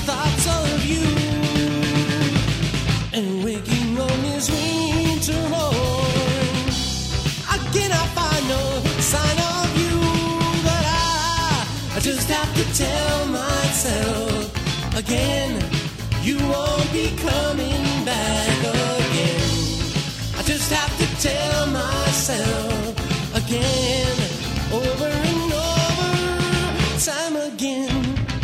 thoughts of you. And waking on this winter morn, again I find no sign of you. But I just have to tell myself again, you won't be coming back again. I just have to tell myself again, over and over, time again.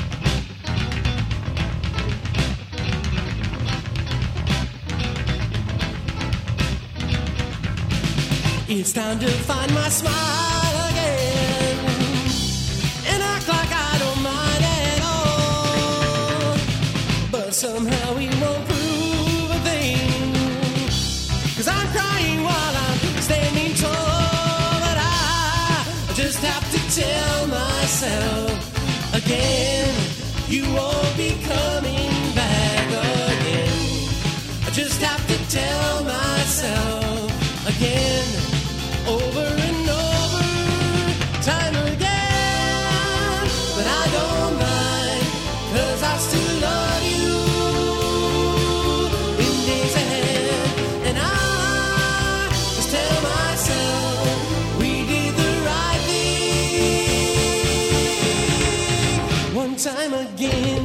It's time to find my smile again and act like I don't mind at all. But somehow we won't prove a thing, 'cause I'm crying while I'm standing tall. But I just have to tell myself again, you won't be coming back again. I just have to tell myself again, over and over, time again. But I don't mind, 'cause I still love you in days ahead. And I just tell myself we did the right thing, one time again.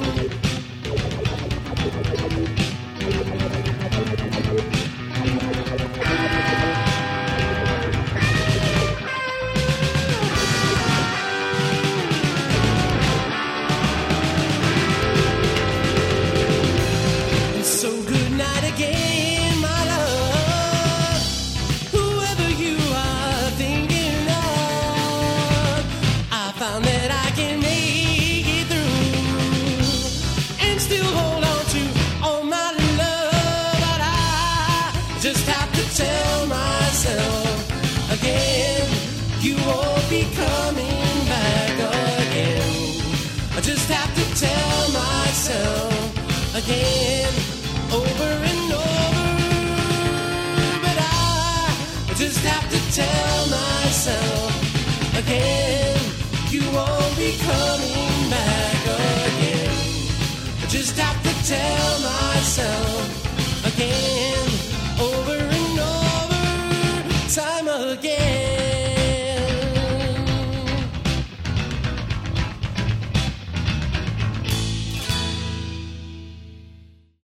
So good night again, my love. Whoever you are thinking of, I found that I can make it through and still hold on to all my love. But I just have to tell myself again, you won't be coming back again. I just have to tell myself again, over and over. But I just have to tell myself again, you won't be coming back again. I just have to tell myself